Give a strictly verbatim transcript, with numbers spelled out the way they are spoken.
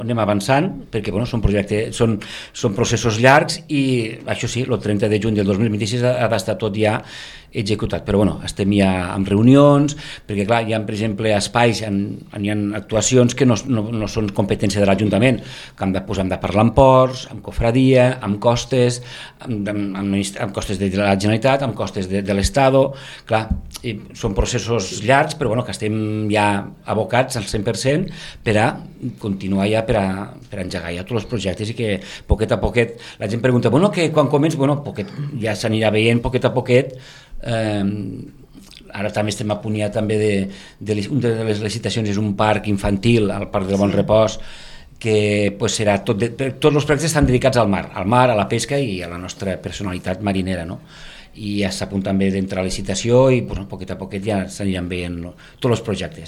anem avançant, perquè bueno, són, projectes, són, són processos llargs i això sí, el trenta de juny del dos mil vint-i-sis ha, ha d'estar tot ja executat, però bueno, estem ja amb reunions, perquè clar, hi ha per exemple espais, en, en, hi ha actuacions que no, no, no són competència de l'Ajuntament, que hem de, pues, hem de parlar amb ports, amb cofradia, amb costes, amb, amb, amb, amb costes de la Generalitat, amb costes de, de l'Estado, clar, i són processos llargs, però bueno, que estem ja abocats al cent per cent per a continuar ja per a, per a engegar ja tots els projectes i que poquet a poquet, la gent pregunta, bueno, que quan comença, bueno, poquet, ja s'anirà veient poquet a poquet, eh, ara també estem a punt ja també de, de, de, una de les licitacions és un parc infantil al Parc del Bon Repòs, que pues, serà tot de, tots els projectes estan dedicats al mar, al mar, a la pesca i a la nostra personalitat marinera, no? I ja s'ha a punt també d'entrar a licitació i pues, poquet a poquet ja s'aniran veient no? tots els projectes.